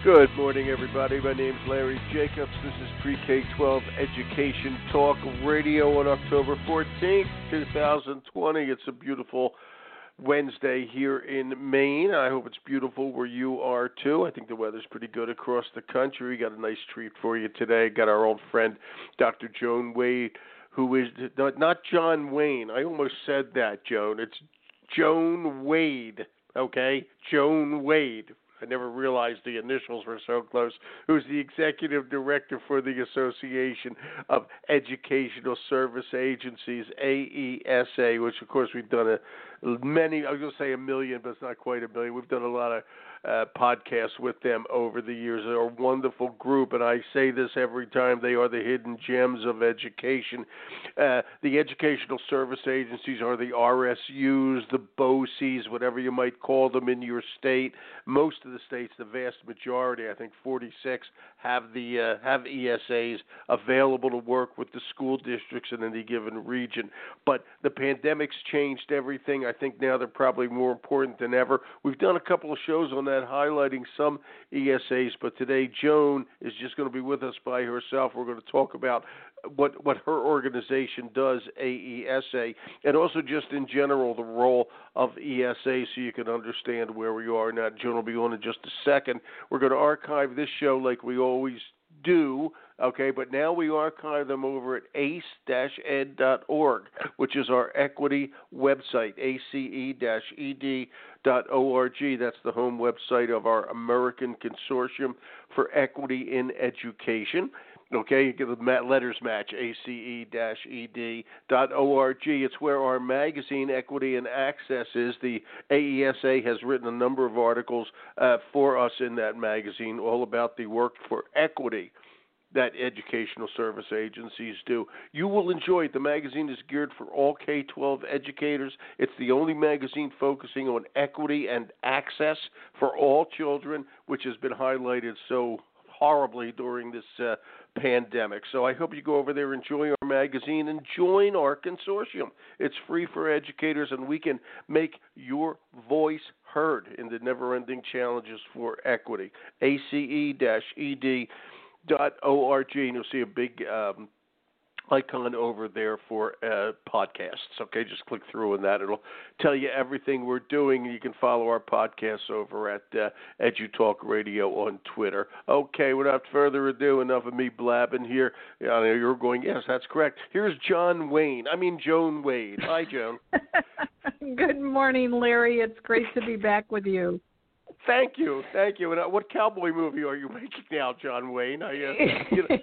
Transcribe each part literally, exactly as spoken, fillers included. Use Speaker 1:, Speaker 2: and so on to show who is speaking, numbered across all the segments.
Speaker 1: Good morning, everybody. My name's Larry Jacobs. This is Pre-K twelve Education Talk Radio on October fourteenth, twenty twenty. It's a beautiful Wednesday here in Maine. I hope it's beautiful where you are, too. I think the weather's pretty good across the country. We got a nice treat for you today. Got our old friend, Doctor Joan Wade, who is not John Wayne. I almost said that, Joan. It's Joan Wade, okay? Joan Wade. I never realized the initials were so close, who's the executive director for the Association of Educational Service Agencies, A E S A, which, of course, we've done a many, I was going to say a million, but it's not quite a million. We've done a lot of uh, podcasts with them over the years. They're a wonderful group, and I say this every time. They are the hidden gems of education. Uh, the Educational Service Agencies are the R S Us, the B O C Es, whatever you might call them in your state. Most of the states, the vast majority, I think forty-six, have the uh, have E S As available to work with the school districts in any given region. But the pandemic's changed everything. I think now they're probably more important than ever. We've done a couple of shows on that highlighting some E S As, but today Joan is just going to be with us by herself. We're going to talk about what what her organization does, A E S A, and also just in general the role of E S A so you can understand where we are now. Joan will be on in just a second. We're going to archive this show like we always do, okay, but now we archive them over at ace dash ed dot org, which is our equity website, A C E E D dot org. That's the home website of our American Consortium for Equity in Education. Okay, you get the letters match, A C E E D dot org. It's where our magazine, Equity and Access, is. The A E S A has written a number of articles uh, for us in that magazine, all about the work for equity that educational service agencies do. You will enjoy it. The magazine is geared for all K twelve educators. It's the only magazine focusing on equity and access for all children, which has been highlighted so horribly during this uh, pandemic. So I hope you go over there, enjoy our magazine, and join our consortium. It's free for educators, and we can make your voice heard in the never-ending challenges for equity. A C E E D dot org, and you'll see a big um, icon over there for uh, podcasts. Okay, just click through on that. It'll tell you everything we're doing. You can follow our podcasts over at uh, EduTalk Radio on Twitter. Okay, without further ado, enough of me blabbing here. I know you're going, yes, that's correct. Here's John Wayne. I mean Joan Wade. Hi, Joan.
Speaker 2: Good morning, Larry. It's great to be back with you.
Speaker 1: Thank you, thank you. And uh, what cowboy movie are you making now, John Wayne? I, uh, you know,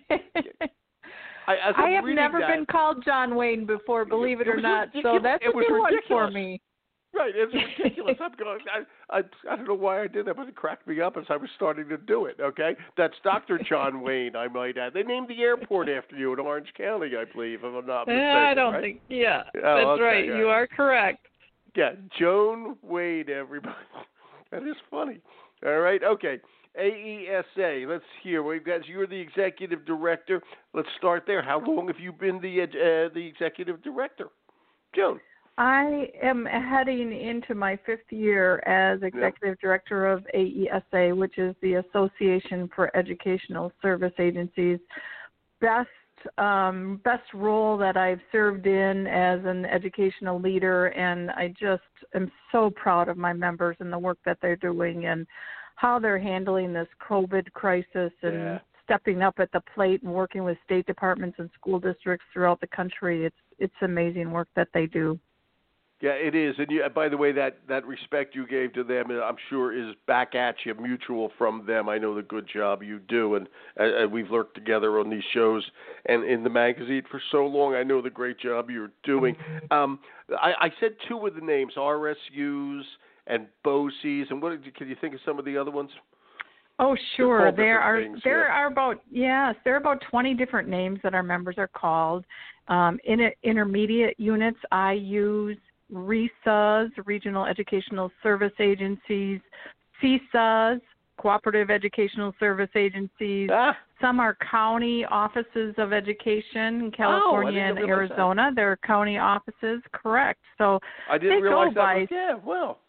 Speaker 2: I, I have never that, been called John Wayne before, believe it, it or not, so that's a good one for me.
Speaker 1: Right, it's ridiculous. I'm going, I, I, I don't know why I did that, but it cracked me up as I was starting to do it, okay? That's Doctor John Wayne, I might add. They named the airport after you in Orange County, I believe, if I'm not mistaken.
Speaker 2: I don't
Speaker 1: right?
Speaker 2: think, yeah,
Speaker 1: oh,
Speaker 2: that's
Speaker 1: okay,
Speaker 2: right.
Speaker 1: right.
Speaker 2: You are correct.
Speaker 1: Yeah, Joan Wade, everybody. That is funny. All right, okay. A E S A, let's hear. We've got, you're the executive director. Let's start there. How long have you been the uh, the executive director? Joan.
Speaker 2: I am heading into my fifth year as executive yeah. director of A E S A, which is the Association for Educational Service Agencies. Best um, best role that I've served in as an educational leader, and I just am so proud of my members and the work that they're doing and how they're handling this COVID crisis and
Speaker 1: yeah.
Speaker 2: stepping up at the plate and working with state departments and school districts throughout the country. It's it's amazing work that they do.
Speaker 1: Yeah, it is. And you, by the way, that, that respect you gave to them, I'm sure, is back at you, mutual from them. I know the good job you do, and uh, we've worked together on these shows and in the magazine for so long. I know the great job you're doing. Um, I, I said two of the names, R S Us and B O C Es, and what can you think of some of the other ones?
Speaker 2: Oh, sure. There are
Speaker 1: things,
Speaker 2: there
Speaker 1: yeah.
Speaker 2: are about yes, there are about twenty different names that our members are called. Um, in intermediate units, I use R E S As, Regional Educational Service Agencies, C S As, Cooperative Educational Service Agencies.
Speaker 1: Ah.
Speaker 2: Some are county offices of education in California
Speaker 1: oh,
Speaker 2: and Arizona.
Speaker 1: That.
Speaker 2: They're county offices, correct. So
Speaker 1: I didn't
Speaker 2: they
Speaker 1: realize
Speaker 2: go
Speaker 1: that.
Speaker 2: by,
Speaker 1: Was, yeah, well.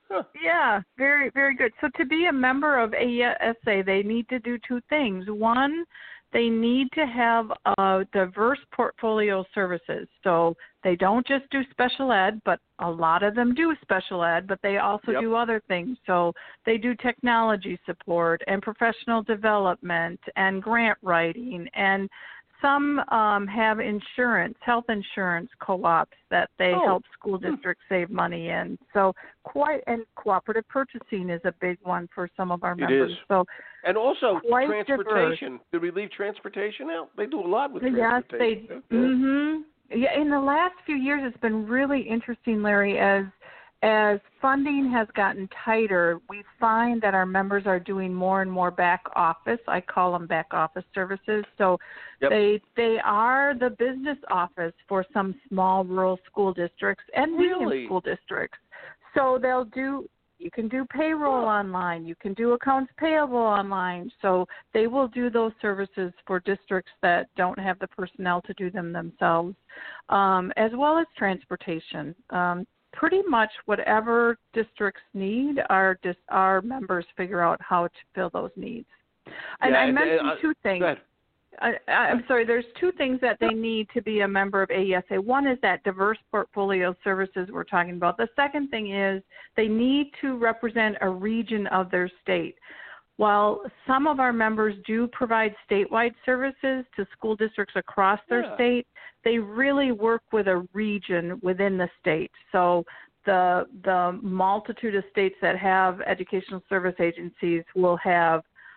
Speaker 1: Huh.
Speaker 2: Yeah, very, very good. So to be a member of A E S A, they need to do two things. One, they need to have a diverse portfolio of services. So they don't just do special ed, but a lot of them do special ed, but they also
Speaker 1: Yep.
Speaker 2: do other things. So they do technology support and professional development and grant writing, and some um, have insurance, health insurance co-ops that they
Speaker 1: Oh.
Speaker 2: help school districts save money in. So quite, and cooperative purchasing is a big one for some of our
Speaker 1: It
Speaker 2: members.
Speaker 1: is.
Speaker 2: So
Speaker 1: And also
Speaker 2: quite
Speaker 1: transportation. Did we leave transportation out? They do a lot with
Speaker 2: yes,
Speaker 1: transportation.
Speaker 2: they.
Speaker 1: Yeah.
Speaker 2: Mm-hmm. Yeah, in the last few years, it's been really interesting, Larry. As as funding has gotten tighter, we find that our members are doing more and more back office. I call them back office services. So
Speaker 1: Yep.
Speaker 2: they they are the business office for some small rural school districts and medium
Speaker 1: Really?
Speaker 2: school districts. So they'll do. You can do payroll online. You can do accounts payable online. So they will do those services for districts that don't have the personnel to do them themselves, um, as well as transportation. Um, pretty much whatever districts need, our dis- our members figure out how to fill those needs. And
Speaker 1: Yeah,
Speaker 2: I
Speaker 1: and-
Speaker 2: mentioned
Speaker 1: and, uh,
Speaker 2: two things.
Speaker 1: Go ahead.
Speaker 2: I, I'm sorry, there's two things that they need to be a member of A E S A. One is that diverse portfolio of services we're talking about. The second thing is they need to represent a region of their state. While some of our members do provide statewide services to school districts across their
Speaker 1: Yeah.
Speaker 2: state, they really work with a region within the state. So the the multitude of states that have educational service agencies will have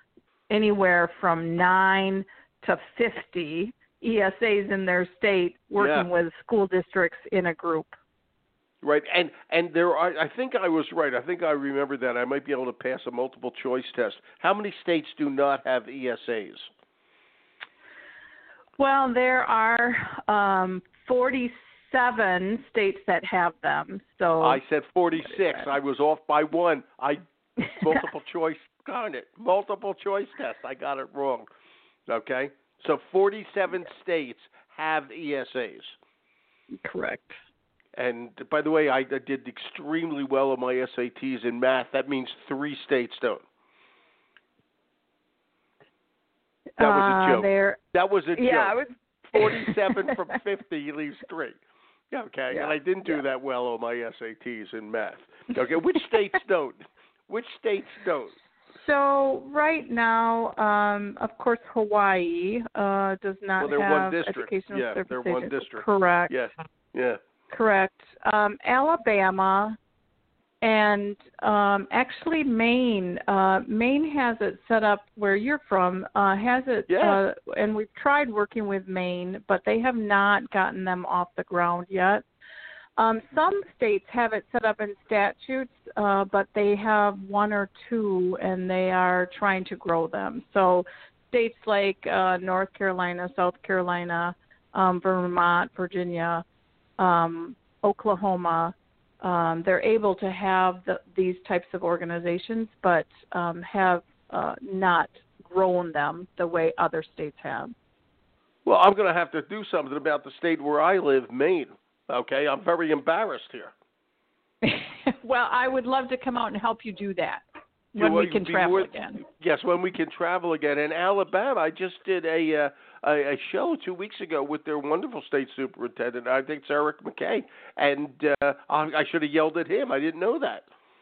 Speaker 2: anywhere from nine to fifty E S As in their state working
Speaker 1: Yeah.
Speaker 2: with school districts in a group.
Speaker 1: Right, and and there are. I think I was right. I think I remember that. I might be able to pass a multiple choice test. How many states do not have E S As?
Speaker 2: Well, there are um, forty-seven states that have them. So
Speaker 1: I said forty-six. I was off by one. I multiple choice. Darn it! Multiple choice test. I got it wrong. Okay, so forty-seven states have E S As.
Speaker 2: Correct.
Speaker 1: And by the way, I did extremely well on my S A Ts in math. That means three states don't. That was a
Speaker 2: Uh,
Speaker 1: joke.
Speaker 2: there,
Speaker 1: That was a
Speaker 2: yeah, I
Speaker 1: joke.
Speaker 2: was
Speaker 1: forty-seven from fifty leaves three. Okay,
Speaker 2: Yeah.
Speaker 1: and I didn't do
Speaker 2: Yeah.
Speaker 1: that well on my S A Ts in math. Okay, which states don't? Which states don't?
Speaker 2: So right now, um, of course, Hawaii uh, does not
Speaker 1: Well, they're one
Speaker 2: have
Speaker 1: district.
Speaker 2: educational
Speaker 1: Yeah,
Speaker 2: service
Speaker 1: they're one
Speaker 2: agencies.
Speaker 1: district.
Speaker 2: Correct.
Speaker 1: Yes. Yeah.
Speaker 2: Correct. Um, Alabama and um, actually Maine. Uh, Maine has it set up where you're from. Uh, has it?
Speaker 1: Yeah.
Speaker 2: Uh, and we've tried working with Maine, but they have not gotten them off the ground yet. Um, some states have it set up in statutes, uh, but they have one or two, and they are trying to grow them. So states like uh, North Carolina, South Carolina, um, Vermont, Virginia, um, Oklahoma, um, they're able to have the, these types of organizations, but um, have uh, not grown them the way other states have.
Speaker 1: Well, I'm going to have to do something about the state where I live, Maine. Okay, I'm very embarrassed here.
Speaker 2: Well, I would love to come out and help you do that when
Speaker 1: You-
Speaker 2: we can
Speaker 1: be
Speaker 2: travel
Speaker 1: more-
Speaker 2: again.
Speaker 1: Yes, when we can travel again. In Alabama, I just did a, uh, a a show two weeks ago with their wonderful state superintendent. I think it's Eric McKay, and uh, I, I should have yelled at him. I didn't know that.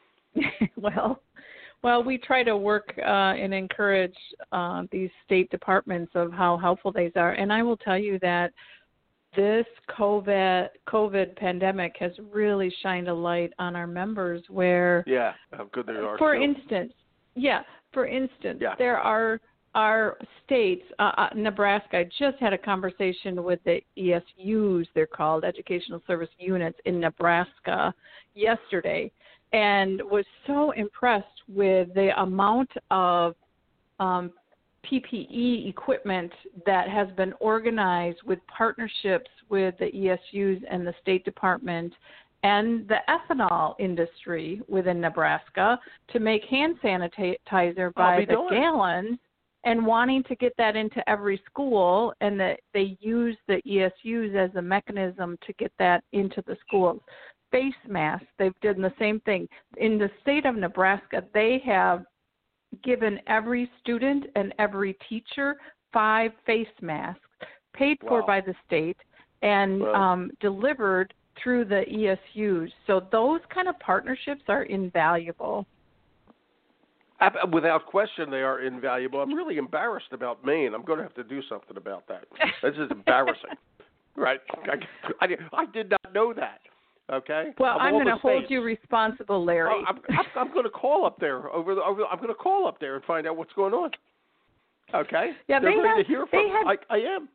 Speaker 2: well, well, we try to work uh, and encourage uh, these state departments of how helpful they are, and I will tell you that this COVID COVID pandemic has really shined a light on our members. Where,
Speaker 1: Yeah, how good they are.
Speaker 2: for
Speaker 1: too.
Speaker 2: instance, yeah, for instance,
Speaker 1: Yeah.
Speaker 2: there are are states. Uh, uh, Nebraska. I just had a conversation with the E S Us. They're called Educational Service Units in Nebraska yesterday, and was so impressed with the amount of um, P P E equipment that has been organized with partnerships with the E S Us and the State Department and the ethanol industry within Nebraska to make hand sanitizer by
Speaker 1: be
Speaker 2: the
Speaker 1: darned.
Speaker 2: gallons, and wanting to get that into every school, and that they use the E S Us as a mechanism to get that into the schools. face masks. They've done the same thing. In the state of Nebraska, they have given every student and every teacher five face masks, paid
Speaker 1: Wow.
Speaker 2: for by the state, and
Speaker 1: Wow.
Speaker 2: um, delivered through the E S Us. So those kind of partnerships are invaluable.
Speaker 1: Without question, they are invaluable. I'm really embarrassed about Maine. I'm going to have to do something about that. This is embarrassing. Right. I, I, I did not know that. Okay.
Speaker 2: Well,
Speaker 1: of
Speaker 2: I'm going to hold
Speaker 1: states,
Speaker 2: you responsible, Larry.
Speaker 1: Oh, I'm, I'm, I'm going to call up there over the. Over, I'm going to call up there and find out what's going on. Okay.
Speaker 2: Yeah,
Speaker 1: They're
Speaker 2: they
Speaker 1: ready
Speaker 2: have,
Speaker 1: to hear
Speaker 2: they
Speaker 1: from.
Speaker 2: have,
Speaker 1: I, I am.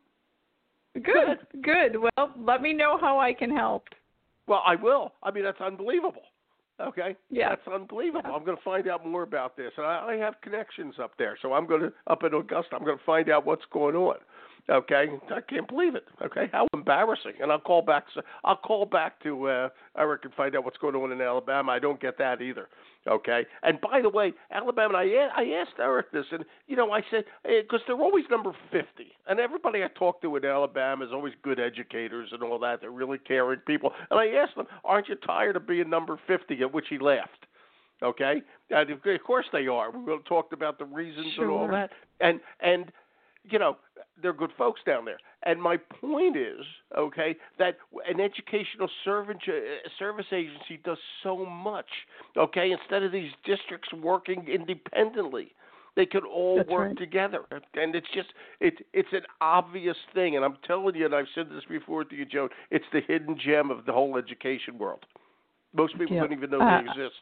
Speaker 2: Good. Good. Well, let me know how I can help.
Speaker 1: Well, I will. I mean, that's unbelievable. Okay.
Speaker 2: Yeah.
Speaker 1: That's unbelievable.
Speaker 2: Yeah.
Speaker 1: I'm going to find out more about this, and I, I have connections up there, so I'm going to up in Augusta. I'm going to find out what's going on. Okay, I can't believe it. Okay, how embarrassing! And I'll call back. I'll call back to uh, Eric and find out what's going on in Alabama. I don't get that either. Okay, and by the way, Alabama. I I asked Eric this, and you know, I said because they're always number fifty, and everybody I talk to in Alabama is always good educators and all that. They're really caring people. And I asked them, "Aren't you tired of being number fifty?" At which he laughed. Okay, and of course they are. We talked about the reasons
Speaker 2: Sure.
Speaker 1: and all that, and and. You know, they're good folks down there. And my point is, okay, that an educational service, service agency does so much, okay, instead of these districts working independently. They could all
Speaker 2: That's
Speaker 1: work
Speaker 2: right.
Speaker 1: together. And it's just, it, it's an obvious thing. And I'm telling you, and I've said this before to you, Joan, it's the hidden gem of the whole education world. Most people
Speaker 2: Yep.
Speaker 1: don't even know
Speaker 2: Uh,
Speaker 1: they exist.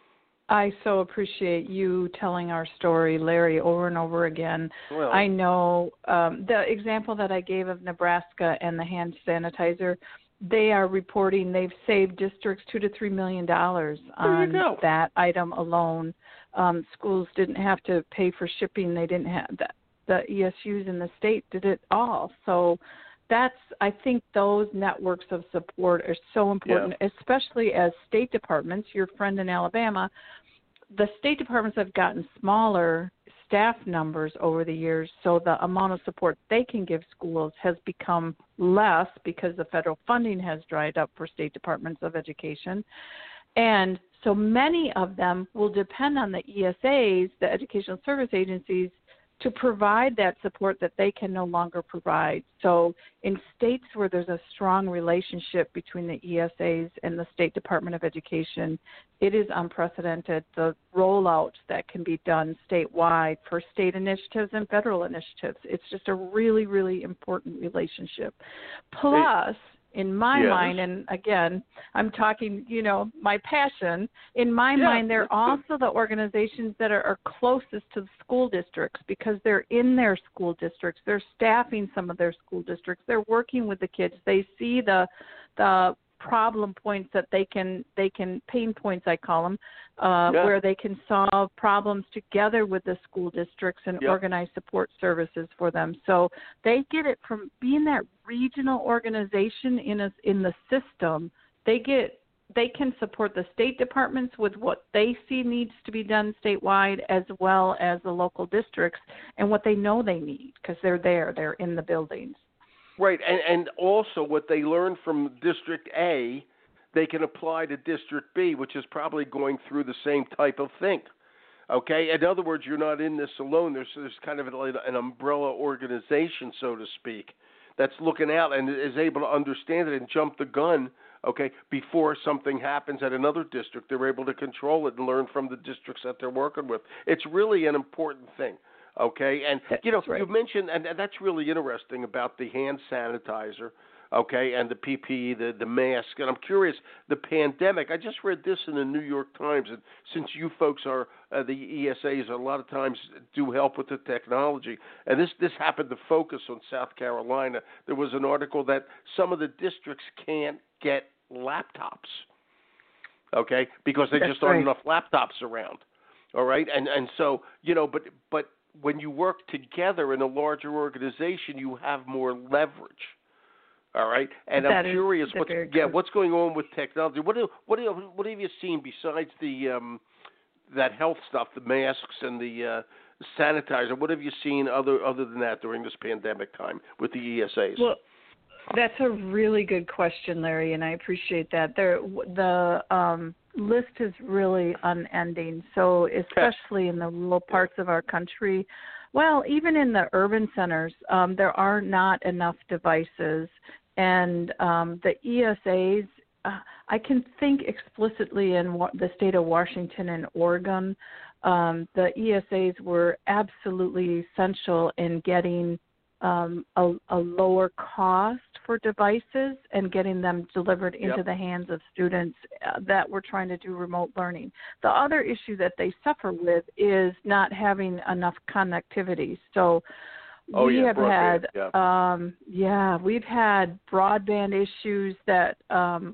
Speaker 2: I so appreciate you telling our story, Larry, over and over again.
Speaker 1: Well,
Speaker 2: I know um, the example that I gave of Nebraska and the hand sanitizer, they are reporting they've saved districts two to three million dollars on
Speaker 1: go.
Speaker 2: that item alone. Um, schools didn't have to pay for shipping. They didn't have the, the E S Us in the state did it all. So that's, I think those networks of support are so important,
Speaker 1: Yeah.
Speaker 2: especially as state departments, your friend in Alabama, the state departments have gotten smaller staff numbers over the years, so the amount of support they can give schools has become less because the federal funding has dried up for state departments of education. And so many of them will depend on the E S As, the educational service agencies, to provide that support that they can no longer provide. So in states where there's a strong relationship between the E S As and the State Department of Education, it is unprecedented, the rollout that can be done statewide for state initiatives and federal initiatives. It's just a really, really important relationship. Plus, in my
Speaker 1: Yes.
Speaker 2: mind, and again, I'm talking, you know, my passion, in my
Speaker 1: Yeah,
Speaker 2: mind, they're
Speaker 1: that's
Speaker 2: also the organizations that are, are closest to the school districts because they're in their school districts. They're staffing some of their school districts. They're working with the kids. They see the the problem points that they can, they can pain points, I call them, uh,
Speaker 1: Yeah.
Speaker 2: where they can solve problems together with the school districts and
Speaker 1: Yep.
Speaker 2: organize support services for them. So they get it from being that regional organization in a, in the system. They get they can support the state departments with what they see needs to be done statewide, as well as the local districts and what they know they need because they're there, they're in the buildings.
Speaker 1: Right, and, and also what they learn from District A, they can apply to District B, which is probably going through the same type of thing. Okay, in other words, you're not in this alone. There's there's kind of an umbrella organization, so to speak, that's looking out and is able to understand it and jump the gun. Okay, before something happens at another district, they're able to control it and learn from the districts that they're working with. It's really an important thing. Okay, and
Speaker 2: That's
Speaker 1: you know,
Speaker 2: right.
Speaker 1: you mentioned, and that's really interesting about the hand sanitizer, okay, and the P P E, the the mask. And I'm curious, the pandemic. I just read this in the New York Times, and since you folks are uh, the E S As, a lot of times do help with the technology, and this this happened to focus on South Carolina. There was an article that some of the districts can't get laptops, okay, because there
Speaker 2: That's
Speaker 1: just aren't
Speaker 2: right.
Speaker 1: enough laptops around. All right, and and so you know, but but. when you work together in a larger organization, you have more leverage. All right, and
Speaker 2: That
Speaker 1: I'm
Speaker 2: is-
Speaker 1: curious,
Speaker 2: that's
Speaker 1: what's,
Speaker 2: very
Speaker 1: yeah,
Speaker 2: true.
Speaker 1: what's going on with technology? What do, what do, what have you seen besides the um, that health stuff, the masks and the uh, sanitizer? What have you seen other other than that during this pandemic time with the E S As?
Speaker 2: Well, That's a really good question, Larry, and I appreciate that. There, the um, list is really unending. So, especially in the rural parts of our country, well, even in the urban centers, um, there are not enough devices, and um, the E S As. Uh, I can think explicitly in wa- the state of Washington and Oregon. Um, the E S As were absolutely essential in getting um, a, a lower cost for devices and getting them delivered into
Speaker 1: Yep.
Speaker 2: the hands of students uh, that were trying to do remote learning. The other issue that they suffer with is not having enough connectivity. So
Speaker 1: Oh,
Speaker 2: we
Speaker 1: yeah,
Speaker 2: have
Speaker 1: broadband,
Speaker 2: had,
Speaker 1: yeah.
Speaker 2: um, yeah, we've had broadband issues that um,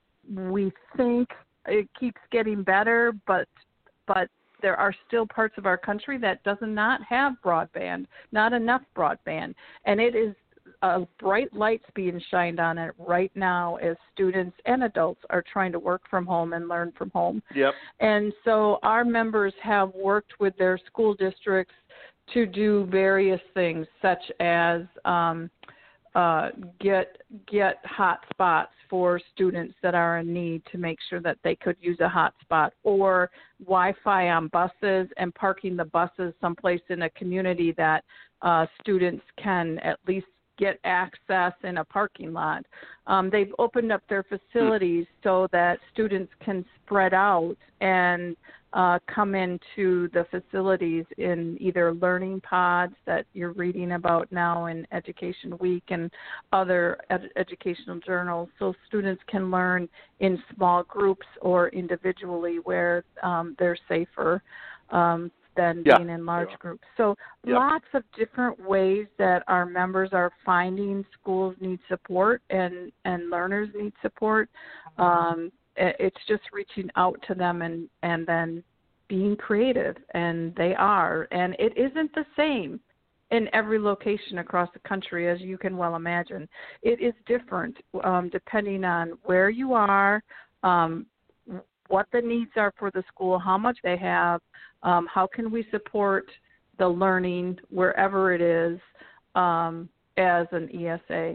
Speaker 2: we think it keeps getting better, but but there are still parts of our country that does not have broadband, not enough broadband. And it is a bright lights being shined on it right now as students and adults are trying to work from home and learn from home.
Speaker 1: Yep.
Speaker 2: And so our members have worked with their school districts to do various things, such as um, uh, get get hot spots for students that are in need to make sure that they could use a hot spot, or Wi-Fi on buses and parking the buses someplace in a community that uh, students can at least get access in a parking lot. Um, they've opened up their facilities so that students can spread out and uh, come into the facilities in either learning pods that you're reading about now in Education Week and other ed- educational journals, so students can learn in small groups or individually where um, they're safer um, than
Speaker 1: Yeah.
Speaker 2: being in large
Speaker 1: Yeah.
Speaker 2: groups. So
Speaker 1: Yep.
Speaker 2: lots of different ways that our members are finding schools need support and, and learners need support. Um, it- it's just reaching out to them and, and then being creative, and they are. And it isn't the same in every location across the country, as you can well imagine. It is different um, depending on where you are, um, what the needs are for the school, how much they have, um, how can we support the learning wherever it is um, as an E S A.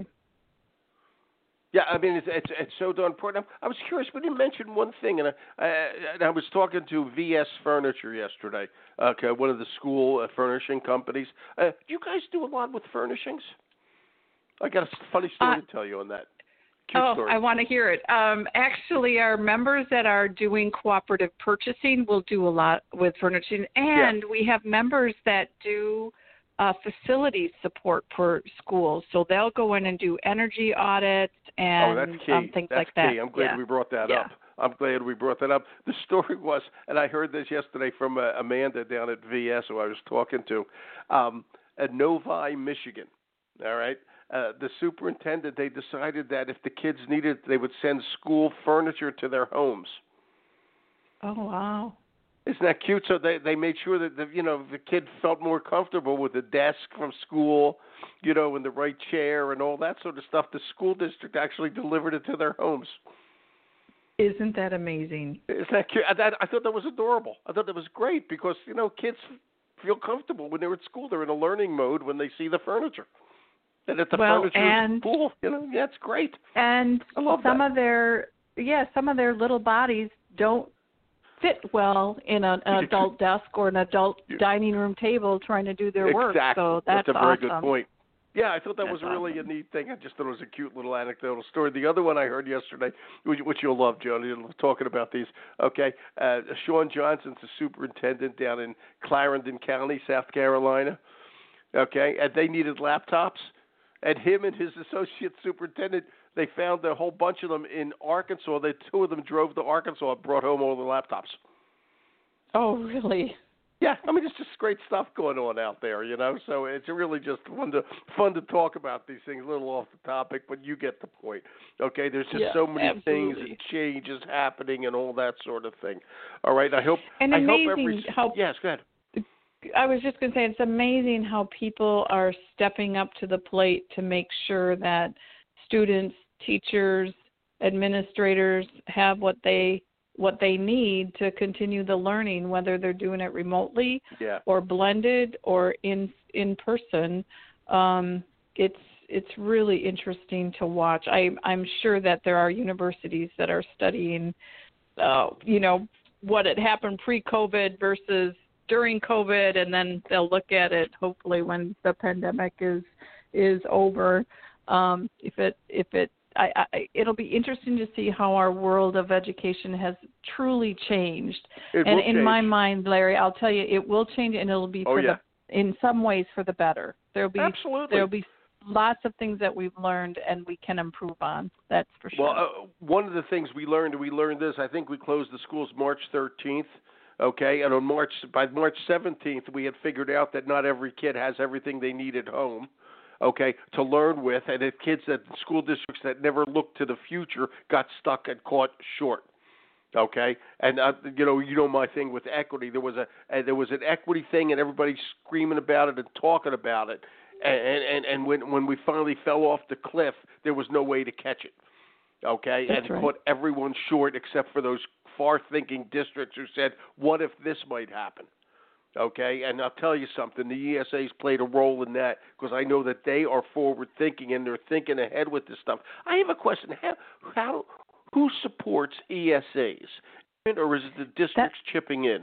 Speaker 1: Yeah, I mean, it's it's, it's so darn important. I was curious, we didn't mention one thing, and I, I, and I was talking to V S Furniture yesterday, okay, one of the school uh, furnishing companies. Uh, do you guys do a lot with furnishings? I got a funny story
Speaker 2: Uh,
Speaker 1: to tell you on that. Cute
Speaker 2: oh,
Speaker 1: story.
Speaker 2: I want to hear it. Um, actually, our members that are doing cooperative purchasing will do a lot with furnishing, and
Speaker 1: Yeah.
Speaker 2: we have members that do uh, facilities support for schools. So they'll go in and do energy audits and
Speaker 1: oh, that's key.
Speaker 2: um, things
Speaker 1: that's
Speaker 2: like that.
Speaker 1: key. I'm glad
Speaker 2: yeah.
Speaker 1: we brought that
Speaker 2: yeah.
Speaker 1: up. I'm glad we brought that up. The story was, and I heard this yesterday from uh, Amanda down at V S, who I was talking to, um, at Novi, Michigan. All right. Uh, the superintendent, they decided that if the kids needed, they would send school furniture to their homes.
Speaker 2: Oh, wow.
Speaker 1: Isn't that cute? So they they made sure that the you know the kid felt more comfortable with the desk from school, you know, and the right chair and all that sort of stuff. The school district actually delivered it to their homes.
Speaker 2: Isn't that amazing?
Speaker 1: Isn't that cute? I, that, I thought that was adorable. I thought that was great because you know kids feel comfortable when they're at school. They're in a learning mode when they see the furniture. And if the
Speaker 2: well,
Speaker 1: furniture
Speaker 2: and,
Speaker 1: is cool, you know, yeah, it's great.
Speaker 2: And
Speaker 1: I love
Speaker 2: some
Speaker 1: that.
Speaker 2: of their yeah, some of their little bodies don't fit well in an, an adult desk or an adult
Speaker 1: Yeah.
Speaker 2: dining room table trying to do their work.
Speaker 1: Exactly.
Speaker 2: So that's,
Speaker 1: that's a very
Speaker 2: awesome.
Speaker 1: good point. Yeah, I thought that
Speaker 2: That's
Speaker 1: was really
Speaker 2: awesome.
Speaker 1: a neat thing. I just thought it was a cute little anecdotal story. The other one I heard yesterday, which, which you'll love, Jody, you'll love talking about these. Okay, uh, Sean Johnson's the superintendent down in Clarendon County, South Carolina. Okay, and they needed laptops, and him and his associate superintendent, they found a whole bunch of them in Arkansas. The two of them drove to Arkansas and brought home all the laptops.
Speaker 2: Oh, really?
Speaker 1: Yeah, I mean, it's just great stuff going on out there, you know. So it's really just fun to fun to talk about these things. A little off the topic, but you get the point. Okay, there's just
Speaker 2: yeah,
Speaker 1: so many
Speaker 2: absolutely.
Speaker 1: things and changes happening and all that sort of thing. All right, I hope.
Speaker 2: And
Speaker 1: I
Speaker 2: amazing
Speaker 1: hope every.
Speaker 2: how.
Speaker 1: Yes, go ahead.
Speaker 2: I was just going to say it's amazing how people are stepping up to the plate to make sure that students, teachers, administrators have what they what they need to continue the learning, whether they're doing it remotely
Speaker 1: Yeah.
Speaker 2: or blended or in in person. Um, it's it's really interesting to watch. I, I'm sure that there are universities that are studying, uh, you know, what had happened pre-COVID versus during COVID, and then they'll look at it hopefully when the pandemic is is over. Um, if it if it I, I, it'll be interesting to see how our world of education has truly changed.
Speaker 1: It
Speaker 2: and
Speaker 1: will
Speaker 2: in
Speaker 1: change.
Speaker 2: my mind, Larry, I'll tell you, it will change, and it'll be
Speaker 1: Oh,
Speaker 2: for
Speaker 1: yeah.
Speaker 2: the, in some ways for the better. There'll be
Speaker 1: Absolutely.
Speaker 2: there'll be lots of things that we've learned and we can improve on. That's for sure.
Speaker 1: Well, uh, one of the things we learned, we learned this. I think we closed the schools March thirteenth. Okay, and on March by March seventeenth, we had figured out that not every kid has everything they need at home. Okay, to learn with, and the kids at school districts that never looked to the future got stuck and caught short. Okay, and uh, you know, you know my thing with equity. There was a uh, there was an equity thing, and everybody's screaming about it and talking about it. And and and when when we finally fell off the cliff, there was no way to catch it. Okay,
Speaker 2: That's
Speaker 1: and it
Speaker 2: right.
Speaker 1: caught everyone short except for those far-thinking districts who said, "What if this might happen?" Okay, and I'll tell you something, the E S A's played a role in that because I know that they are forward-thinking and they're thinking ahead with this stuff. I have a question. How, how who supports E S A's? Or is it the districts that, chipping in?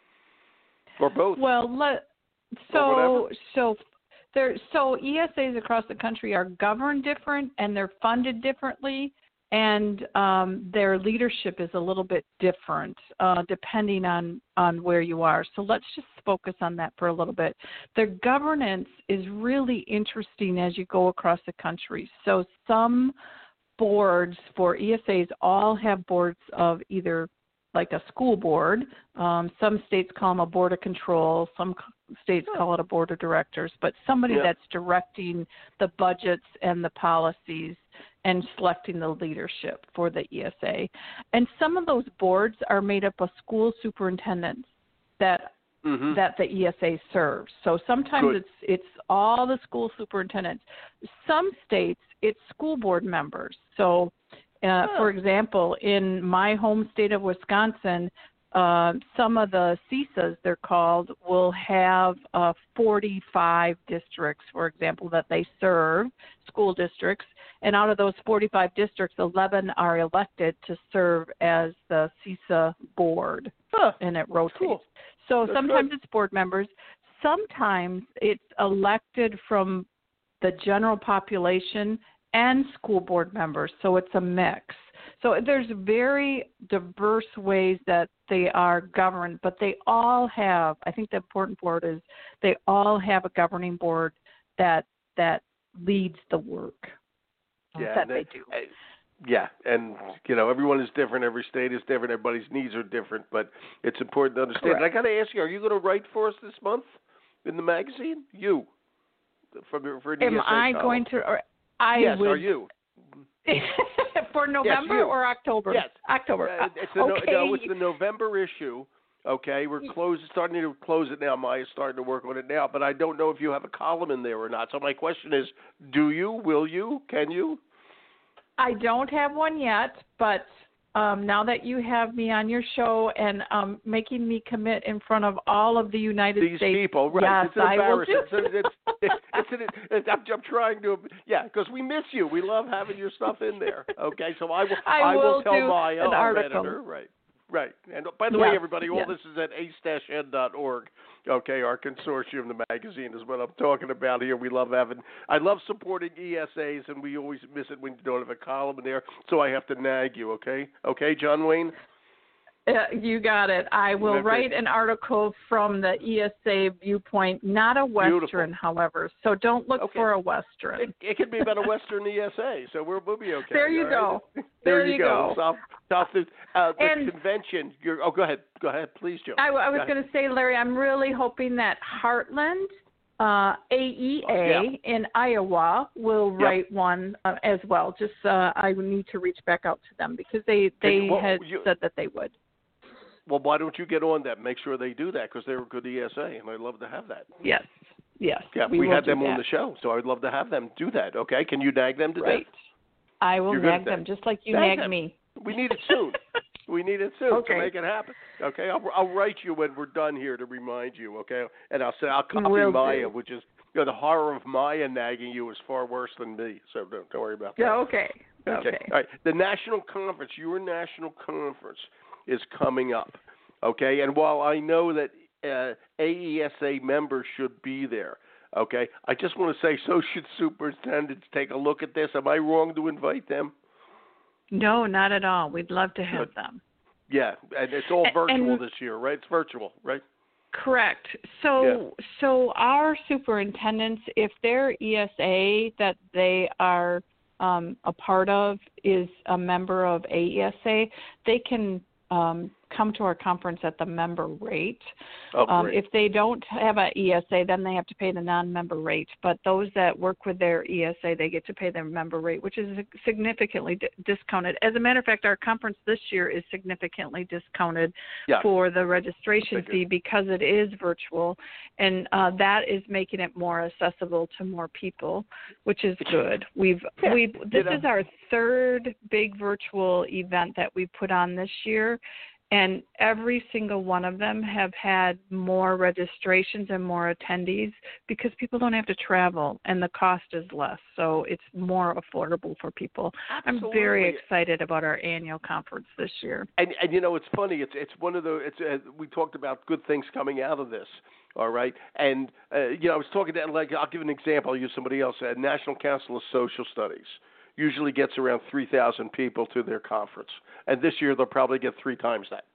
Speaker 1: Or both?
Speaker 2: Well, let, so so there so E S A's across the country are governed different and they're funded differently. And um, their leadership is a little bit different uh, depending on, on where you are. So let's just focus on that for a little bit. Their governance is really interesting as you go across the country. So some boards for E S A's all have boards of either like a school board. Um, some states call them a board of control. Some states call it a board of directors. But somebody
Speaker 1: yeah.
Speaker 2: that's directing the budgets and the policies and selecting the leadership for the E S A. And some of those boards are made up of school superintendents that mm-hmm. that the E S A serves. So sometimes Good. it's it's all the school superintendents. Some states, it's school board members. So, uh, oh. for example, in my home state of Wisconsin, uh, some of the C I S As, they're called, will have uh, forty-five districts, for example, that they serve, school districts. And out of those forty-five districts, eleven are elected to serve as the C I S A board, huh. and it rotates.
Speaker 1: Cool.
Speaker 2: So
Speaker 1: That's
Speaker 2: sometimes
Speaker 1: good.
Speaker 2: it's board members. Sometimes it's elected from the general population and school board members, so it's a mix. So there's very diverse ways that they are governed, but they all have, I think the important part is they all have a governing board that that leads the work.
Speaker 1: Yeah,
Speaker 2: that
Speaker 1: they,
Speaker 2: they do.
Speaker 1: Uh, yeah, and, you know, everyone is different. Every state is different. Everybody's needs are different, but it's important to understand. And I got to ask you, are you going to write for us this month in the magazine? You. For, for the
Speaker 2: Am
Speaker 1: E S A
Speaker 2: I
Speaker 1: column.
Speaker 2: going to? Or I
Speaker 1: yes,
Speaker 2: would,
Speaker 1: are you?
Speaker 2: For November
Speaker 1: yes,
Speaker 2: or October?
Speaker 1: Yes.
Speaker 2: October.
Speaker 1: Uh, it's the
Speaker 2: okay.
Speaker 1: no, no, it's the November issue. Okay, we're close, starting to close it now. Maya's starting to work on it now, but I don't know if you have a column in there or not. So my question is, do you, will you, can you?
Speaker 2: I don't have one yet, but um, now that you have me on your show and um, making me commit in front of all of the United
Speaker 1: These
Speaker 2: States,
Speaker 1: people, right?
Speaker 2: yes,
Speaker 1: It's an
Speaker 2: I will
Speaker 1: embarrassment.
Speaker 2: do.
Speaker 1: It's, it's, it's, it's, an, it's, I'm, I'm trying to, yeah, because we miss you. We love having your stuff in there. Okay, so I will,
Speaker 2: I
Speaker 1: I
Speaker 2: will
Speaker 1: will tell
Speaker 2: do
Speaker 1: Maya,
Speaker 2: an
Speaker 1: our
Speaker 2: article.
Speaker 1: editor, right? Right. And by the
Speaker 2: yes,
Speaker 1: way, everybody, all
Speaker 2: yes.
Speaker 1: this is at ace dash ed dot org. Okay, our consortium, the magazine, is what I'm talking about here. We love having, I love supporting E S A's, and we always miss it when you don't have a column in there, so I have to nag you, okay? Okay, John Wayne?
Speaker 2: Uh, you got it. I will
Speaker 1: okay.
Speaker 2: write an article from the E S A viewpoint, not a Western,
Speaker 1: Beautiful.
Speaker 2: however. So don't look
Speaker 1: okay.
Speaker 2: for a Western.
Speaker 1: It, it could be about a Western E S A, so we're, we'll be okay.
Speaker 2: There you
Speaker 1: right?
Speaker 2: go.
Speaker 1: There,
Speaker 2: there
Speaker 1: you go.
Speaker 2: go.
Speaker 1: South, South, uh, the
Speaker 2: and
Speaker 1: convention. You're, oh, go ahead. Go ahead, please, Joe.
Speaker 2: I, I was going to say, Larry, I'm really hoping that Heartland uh, A E A
Speaker 1: yeah.
Speaker 2: in Iowa will
Speaker 1: yep.
Speaker 2: write one uh, as well. Just uh, I would need to reach back out to them because they, they
Speaker 1: well,
Speaker 2: had
Speaker 1: you,
Speaker 2: said that they would.
Speaker 1: Well, why don't you get on that? Make sure they do that because they're a good E S A, and I'd love to have that.
Speaker 2: Yes, yes.
Speaker 1: Yeah,
Speaker 2: we,
Speaker 1: we
Speaker 2: will
Speaker 1: had them
Speaker 2: that.
Speaker 1: on the show, so I'd love to have them do that. Okay, can you nag them to
Speaker 2: right.
Speaker 1: death?
Speaker 2: I will
Speaker 1: You're
Speaker 2: nag them just like you
Speaker 1: nag
Speaker 2: nag me.
Speaker 1: We need it soon. we need it soon
Speaker 2: okay.
Speaker 1: to make it happen. Okay, I'll, I'll write you when we're done here to remind you. Okay, and I'll say I'll copy
Speaker 2: will
Speaker 1: Maya,
Speaker 2: do.
Speaker 1: which is you know, the horror of Maya nagging you is far worse than me, so don't, don't worry about that.
Speaker 2: Yeah, okay.
Speaker 1: Okay.
Speaker 2: Okay.
Speaker 1: All right. The national conference, your national conference, is coming up. Okay. And while I know that uh, A E S A members should be there, okay, I just want to say, so should superintendents take a look at this. Am I wrong to invite them?
Speaker 2: No, not at all. We'd love to have
Speaker 1: Good.
Speaker 2: them.
Speaker 1: Yeah, and it's all virtual
Speaker 2: and,
Speaker 1: this year, right? It's virtual, right?
Speaker 2: Correct. So,
Speaker 1: yeah.
Speaker 2: so our superintendents, if their E S A that they are um, a part of is a member of A E S A, they can um, come to our conference at the member rate.
Speaker 1: Oh,
Speaker 2: um,
Speaker 1: great.
Speaker 2: if they don't have an E S A, then they have to pay the non-member rate. But those that work with their E S A, they get to pay their member rate, which is significantly d- discounted. As a matter of fact, our conference this year is significantly discounted
Speaker 1: yeah.
Speaker 2: for the registration fee because it is virtual, and uh, that is making it more accessible to more people, which is good. We've
Speaker 1: yeah.
Speaker 2: we this
Speaker 1: you know.
Speaker 2: is our third big virtual event that we put on this year. And every single one of them have had more registrations and more attendees because people don't have to travel and the cost is less. So it's more affordable for people.
Speaker 1: Absolutely.
Speaker 2: I'm very excited about our annual conference this year.
Speaker 1: And, and you know, it's funny. It's it's one of the. It's uh, we talked about good things coming out of this. All right. And uh, you know, I was talking to like I'll give an example. I'll use somebody else. Uh, National Council of Social Studies usually gets around three thousand people to their conference. And this year they'll probably get three times that.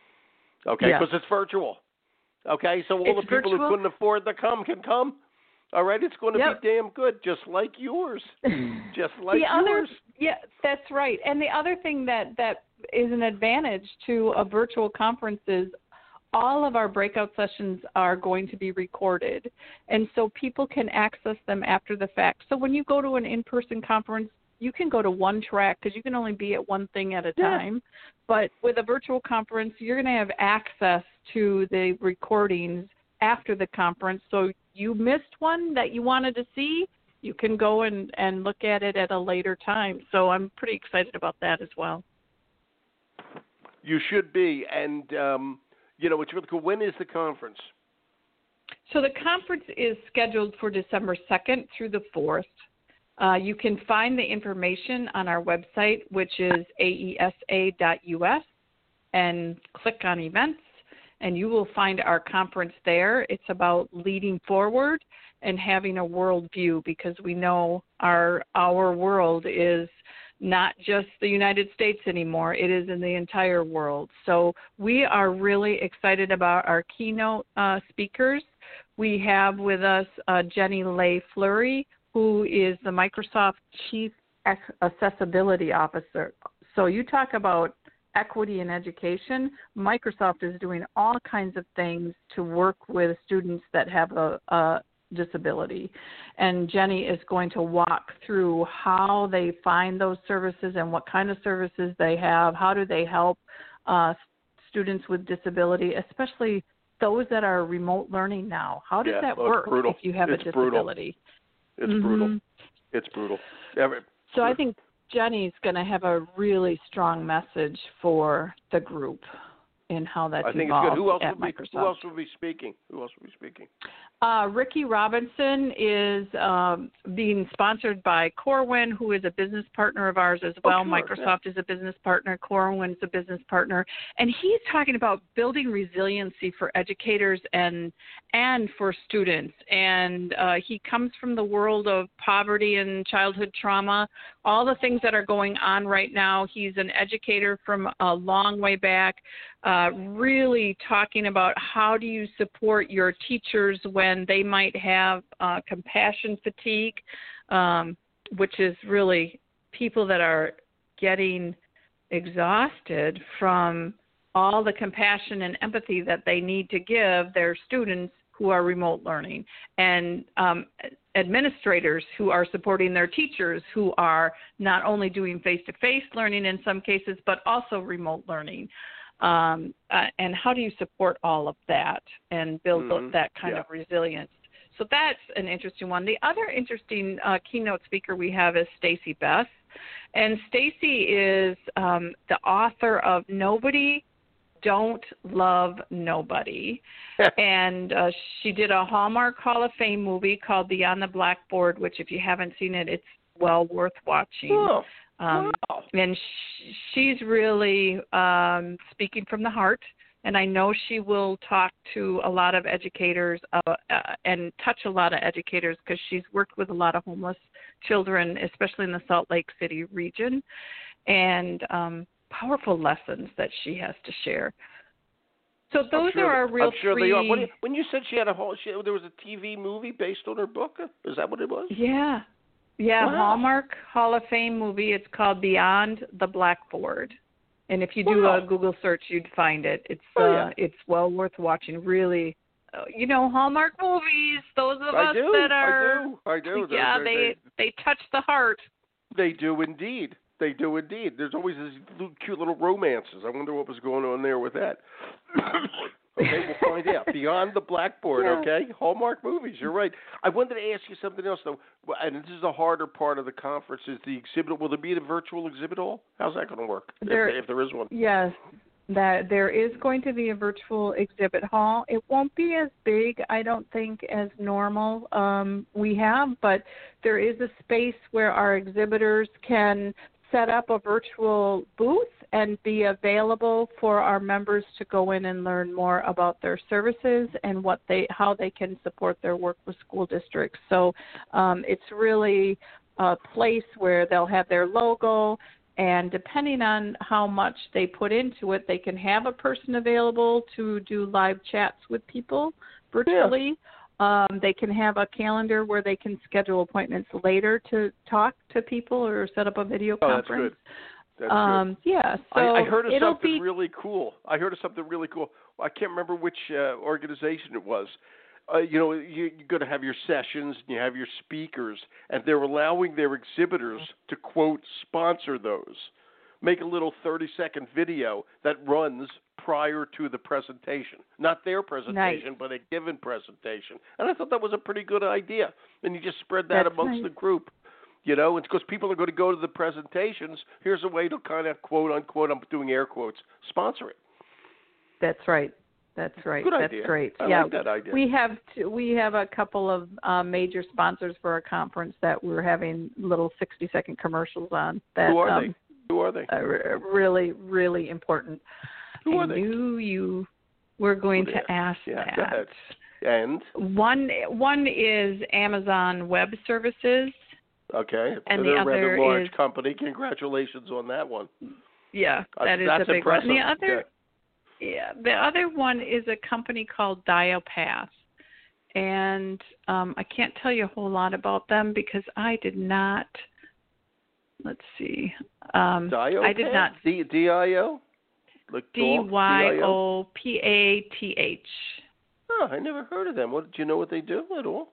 Speaker 1: Okay, because yes. it's virtual. Okay, so all
Speaker 2: it's
Speaker 1: the people
Speaker 2: virtual.
Speaker 1: who couldn't afford to come can come. All right, it's going to
Speaker 2: yep.
Speaker 1: be damn good, just like yours. just like
Speaker 2: the
Speaker 1: yours.
Speaker 2: Other, yeah, that's right. And the other thing that, that is an advantage to a virtual conference is all of our breakout sessions are going to be recorded, and so people can access them after the fact. So when you go to an in-person conference, you can go to one track because you can only be at one thing at a
Speaker 1: yeah.
Speaker 2: time. But with a virtual conference, you're going to have access to the recordings after the conference. So you missed one that you wanted to see, you can go and, and look at it at a later time. So I'm pretty excited about that as well.
Speaker 1: You should be. And, um, you know, it's really cool. When is the conference?
Speaker 2: So the conference is scheduled for December second through the fourth. Uh, you can find the information on our website, which is A E S A dot U S, and click on events, and you will find our conference there. It's about leading forward and having a world view because we know our our world is not just the United States anymore. It is in the entire world. So we are really excited about our keynote uh, speakers. We have with us uh, Jenny Lay Fleury, who is the Microsoft Chief Accessibility Officer. So you talk about equity in education. Microsoft is doing all kinds of things to work with students that have a, a disability. And Jenny is going to walk through how they find those services and what kind of services they have. How do they help uh, students with disability, especially those that are remote learning now? How does
Speaker 1: yeah,
Speaker 2: that
Speaker 1: well,
Speaker 2: work
Speaker 1: brutal.
Speaker 2: if you have
Speaker 1: it's
Speaker 2: a disability?
Speaker 1: Brutal. It's
Speaker 2: mm-hmm.
Speaker 1: brutal. It's brutal. Every,
Speaker 2: so I think Jenny's going to have a really strong message for the group in how that's
Speaker 1: I think
Speaker 2: involved
Speaker 1: it's good. Who else
Speaker 2: at
Speaker 1: will be,
Speaker 2: Microsoft.
Speaker 1: Who else will be speaking? Who else will be speaking?
Speaker 2: Uh, Ricky Robinson is um, being sponsored by Corwin, who is a business partner of ours as well.
Speaker 1: Oh, sure,
Speaker 2: Microsoft
Speaker 1: yeah.
Speaker 2: is a business partner. Corwin is a business partner. And he's talking about building resiliency for educators and and for students. And uh, he comes from the world of poverty and childhood trauma, all the things that are going on right now. He's an educator from a long way back, uh, really talking about how do you support your teachers when they might have uh, compassion fatigue, um, which is really people that are getting exhausted from all the compassion and empathy that they need to give their students who are remote learning, and um, administrators who are supporting their teachers who are not only doing face-to-face learning in some cases, but also remote learning. Um, uh, and how do you support all of that and build
Speaker 1: mm-hmm.
Speaker 2: that kind
Speaker 1: yeah.
Speaker 2: of resilience? So that's an interesting one. The other interesting uh, keynote speaker we have is Stacy Bess. And Stacy is um, the author of Nobody Don't Love Nobody. And uh, she did a Hallmark Hall of Fame movie called Beyond the Blackboard, which if you haven't seen it, it's well worth watching.
Speaker 1: Oh,
Speaker 2: um,
Speaker 1: wow.
Speaker 2: And sh- she's really um, speaking from the heart. And I know she will talk to a lot of educators uh, uh, and touch a lot of educators because she's worked with a lot of homeless children, especially in the Salt Lake City region, and um, powerful lessons that she has to share. So those
Speaker 1: sure,
Speaker 2: are our real
Speaker 1: I'm sure
Speaker 2: three.
Speaker 1: they are. When you, when you said she had a whole, she, there was a T V movie based on her book. Is that what it was?
Speaker 2: Yeah, yeah.
Speaker 1: Wow.
Speaker 2: Hallmark Hall of Fame movie. It's called Beyond the Blackboard. And if you do
Speaker 1: wow.
Speaker 2: a Google search, you'd find it. It's
Speaker 1: oh,
Speaker 2: uh,
Speaker 1: yeah.
Speaker 2: it's well worth watching. Really, uh, you know, Hallmark movies. Those of
Speaker 1: I
Speaker 2: us
Speaker 1: do,
Speaker 2: that are,
Speaker 1: I do, I do.
Speaker 2: yeah,
Speaker 1: they're,
Speaker 2: they
Speaker 1: they're,
Speaker 2: they touch the heart.
Speaker 1: They do indeed. They do indeed. There's always these little, cute little romances. I wonder what was going on there with that. Okay, we'll find out. Beyond the Blackboard,
Speaker 2: Yeah.
Speaker 1: okay? Hallmark movies, you're right. I wanted to ask you something else, though, and this is the harder part of the conference, is the exhibit. Will there be a virtual exhibit hall? How's that going to work,
Speaker 2: There,
Speaker 1: if, if there is one?
Speaker 2: Yes, that there is going to be a virtual exhibit hall. It won't be as big, I don't think, as normal um, we have, but there is a space where our exhibitors can set up a virtual booth and be available for our members to go in and learn more about their services and what they, how they can support their work with school districts. So um, it's really a place where they'll have their logo, and depending on how much they put into it, they can have a person available to do live chats with people virtually. Yeah. Um, they can have a calendar where they can schedule appointments later to talk to people or set up a video
Speaker 1: oh,
Speaker 2: conference.
Speaker 1: That's good. That's
Speaker 2: um,
Speaker 1: good.
Speaker 2: Yeah, so
Speaker 1: I, I heard of
Speaker 2: it'll
Speaker 1: something
Speaker 2: be...
Speaker 1: really cool. I heard of something really cool. I can't remember which uh, organization it was. Uh, you know, you, you're going to have your sessions and you have your speakers, and they're allowing their exhibitors to, quote, sponsor those. Make a little thirty-second video that runs prior to the presentation. Not their presentation,
Speaker 2: nice.
Speaker 1: but a given presentation. And I thought that was a pretty good idea. And you just spread that
Speaker 2: That's
Speaker 1: amongst
Speaker 2: nice.
Speaker 1: the group. You know, it's because people are going to go to the presentations. Here's a way to kind of, quote, unquote, I'm doing air quotes, sponsor it.
Speaker 2: That's right. That's right.
Speaker 1: Good
Speaker 2: That's
Speaker 1: idea.
Speaker 2: great.
Speaker 1: I
Speaker 2: yeah,
Speaker 1: like that idea.
Speaker 2: We have t- we have a couple of uh, major sponsors for our conference that we're having little sixty-second commercials on. That,
Speaker 1: Who are
Speaker 2: um,
Speaker 1: they? Who are they?
Speaker 2: Are really, really important.
Speaker 1: Who
Speaker 2: I
Speaker 1: are they?
Speaker 2: knew you were going to ask
Speaker 1: yeah,
Speaker 2: that.
Speaker 1: Go ahead. And?
Speaker 2: One one is Amazon Web Services.
Speaker 1: Okay.
Speaker 2: And
Speaker 1: They're
Speaker 2: the
Speaker 1: a
Speaker 2: other
Speaker 1: rather large
Speaker 2: is,
Speaker 1: company. Congratulations on that one.
Speaker 2: Yeah, that is
Speaker 1: That's
Speaker 2: a big
Speaker 1: impressive.
Speaker 2: one. The other,
Speaker 1: yeah.
Speaker 2: yeah, the other one is a company called Diopath. And um, I can't tell you a whole lot about them because I did not, let's see. Um,
Speaker 1: Diopath?
Speaker 2: I did not.
Speaker 1: D- D-I-O? Like
Speaker 2: D Y O P A T H.
Speaker 1: Oh, I never heard of them. What, do you know what they do at all?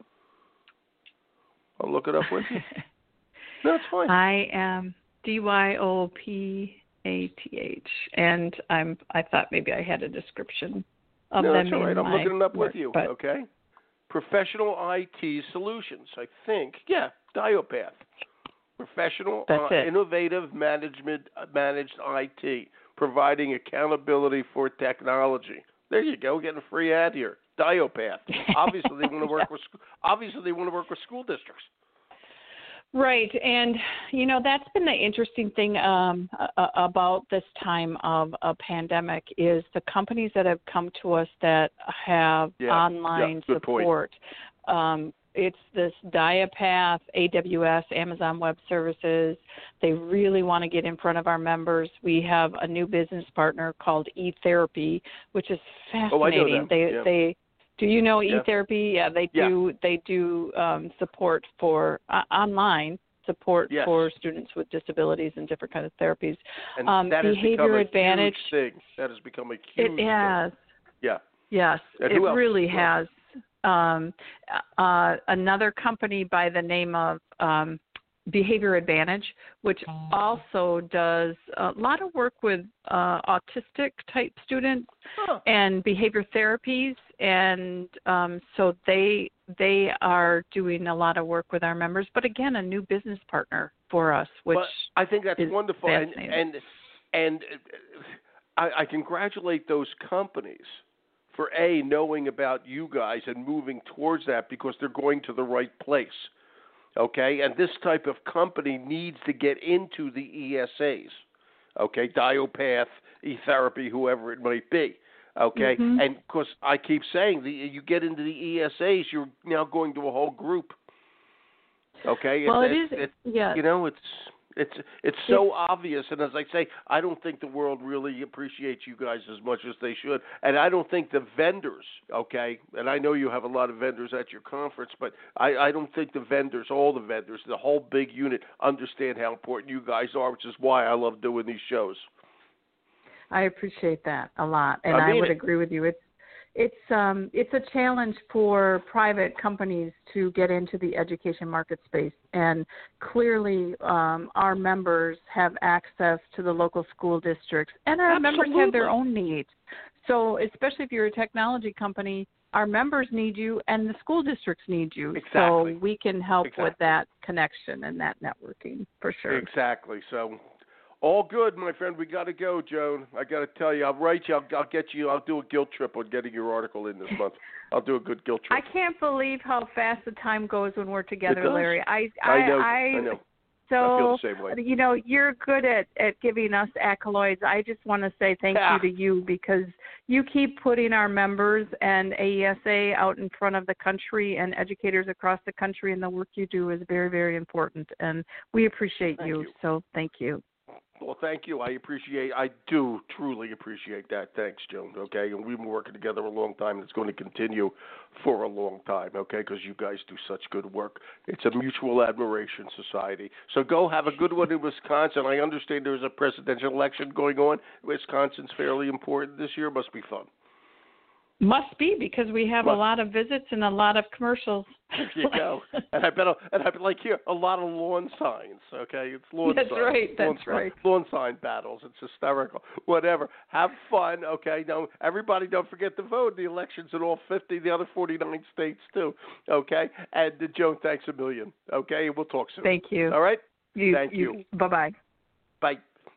Speaker 1: I'll look it up with you. No, it's fine.
Speaker 2: I am D Y O P A T H, and I'm. I thought maybe I had a description of
Speaker 1: no,
Speaker 2: them.
Speaker 1: that's all right.
Speaker 2: in
Speaker 1: I'm
Speaker 2: my
Speaker 1: looking it up
Speaker 2: work,
Speaker 1: with you.
Speaker 2: but...
Speaker 1: Okay. Professional I T Solutions. I think. Yeah, Diopath. Professional,
Speaker 2: That's
Speaker 1: uh,
Speaker 2: it.
Speaker 1: innovative management, uh, managed I T, providing accountability for technology. There you go, getting a free ad here. Diopath. Obviously, they want to work
Speaker 2: yeah.
Speaker 1: with. Obviously, they want to work with school districts.
Speaker 2: Right, and you know that's been the interesting thing um, uh, about this time of a pandemic is the companies that have come to us that have
Speaker 1: yeah.
Speaker 2: online
Speaker 1: yeah,
Speaker 2: support. Um, it's this Diopath, A W S, Amazon Web Services. They really want to get in front of our members. We have a new business partner called eTherapy, which is fascinating.
Speaker 1: Oh, I know them.
Speaker 2: They
Speaker 1: yeah.
Speaker 2: they Do you know
Speaker 1: yeah.
Speaker 2: eTherapy? Yeah, they
Speaker 1: yeah.
Speaker 2: do. They do um, support for uh, online support
Speaker 1: yes.
Speaker 2: for students with disabilities and different kinds of therapies.
Speaker 1: And
Speaker 2: um,
Speaker 1: that has
Speaker 2: Behavior
Speaker 1: become a
Speaker 2: Advantage.
Speaker 1: huge thing. That has become a huge
Speaker 2: It has.
Speaker 1: thing. Yeah.
Speaker 2: Yes,
Speaker 1: And
Speaker 2: it
Speaker 1: who else?
Speaker 2: really
Speaker 1: Who else?
Speaker 2: has. Um, uh, another company by the name of um, Behavior Advantage, which also does a lot of work with uh, autistic type students
Speaker 1: huh.
Speaker 2: and behavior therapies, and um, so they they are doing a lot of work with our members. But again, a new business partner for us, which
Speaker 1: well, I think that's
Speaker 2: is
Speaker 1: wonderful. And
Speaker 2: fascinating.
Speaker 1: and and I, I congratulate those companies for A, knowing about you guys and moving towards that because they're going to the right place. Okay? And this type of company needs to get into the E S As. Okay? Diopath, eTherapy, whoever it might be. Okay?
Speaker 2: Mm-hmm.
Speaker 1: And because I keep saying, the, you get into the E S As, you're now going to a whole group. Okay?
Speaker 2: Well,
Speaker 1: it's,
Speaker 2: it is,
Speaker 1: it's,
Speaker 2: yeah.
Speaker 1: You know, it's... It's it's so obvious, and as I say, I don't think the world really appreciates you guys as much as they should, and I don't think the vendors, okay, and I know you have a lot of vendors at your conference, but I, I don't think the vendors, all the vendors, the whole big unit understand how important you guys are, which is why I love doing these shows.
Speaker 2: I appreciate that a lot, and
Speaker 1: I, mean
Speaker 2: I would
Speaker 1: it.
Speaker 2: agree with you. It's It's um it's a challenge for private companies to get into the education market space, and clearly um, our members have access to the local school districts, and our
Speaker 1: Absolutely.
Speaker 2: members have their own needs. So especially if you're a technology company, our members need you, and the school districts need you.
Speaker 1: Exactly.
Speaker 2: So we can help
Speaker 1: exactly.
Speaker 2: with that connection and that networking for sure.
Speaker 1: Exactly. So. All good, my friend. We got to go, Joan. I got to tell you, I'll write you. I'll, I'll get you. I'll do a guilt trip on getting your article in this month. I'll do a good guilt trip.
Speaker 2: I can't believe how fast the time goes when we're together, Larry. I, I,
Speaker 1: I know.
Speaker 2: I,
Speaker 1: I know.
Speaker 2: So,
Speaker 1: I feel the same way.
Speaker 2: You know, you're good at, at giving us accolades. I just want to say thank
Speaker 1: yeah.
Speaker 2: you to you because you keep putting our members and A E S A out in front of the country and educators across the country, and the work you do is very, very important, and we appreciate
Speaker 1: you.
Speaker 2: you. So thank you.
Speaker 1: Well, thank you. I appreciate, I do truly appreciate that. Thanks, Joan, okay? And we've been working together a long time, and it's going to continue for a long time, okay, because you guys do such good work. It's a mutual admiration society. So go have a good one in Wisconsin. I understand there's a presidential election going on. Wisconsin's fairly important this year. Must be fun.
Speaker 2: Must be, because we have
Speaker 1: Must.
Speaker 2: a lot of visits and a lot of commercials.
Speaker 1: There you go. And I bet, and I bet like here, a lot of lawn signs, okay? It's lawn
Speaker 2: That's
Speaker 1: signs.
Speaker 2: right, that's
Speaker 1: lawn,
Speaker 2: right.
Speaker 1: Lawn sign battles. It's hysterical. Whatever. Have fun, okay? Now, everybody don't forget to vote. The election's in all fifty, the other forty-nine states too, okay? And uh, Joan, thanks a million, okay? And we'll talk soon.
Speaker 2: Thank you.
Speaker 1: All right?
Speaker 2: You,
Speaker 1: Thank you.
Speaker 2: you. Bye-bye.
Speaker 1: Bye.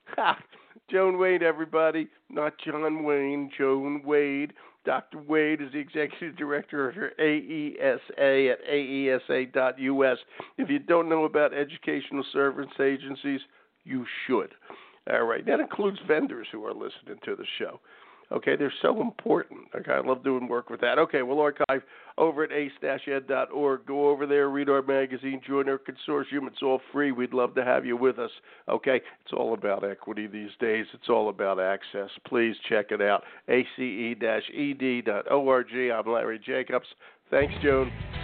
Speaker 1: Joan Wade, everybody. Not John Wayne, Joan Wade. Doctor Wade is the Executive Director of A E S A at A E S A dot U S. If you don't know about educational service agencies, you should. All right. That includes vendors who are listening to the show. Okay, they're so important. Okay, I love doing work with that. Okay, we'll archive over at ace dash ed dot org. Go over there, read our magazine, join our consortium. It's all free. We'd love to have you with us. Okay, it's all about equity these days. It's all about access. Please check it out, A C E dash E D dot org. I'm Larry Jacobs. Thanks, Joan.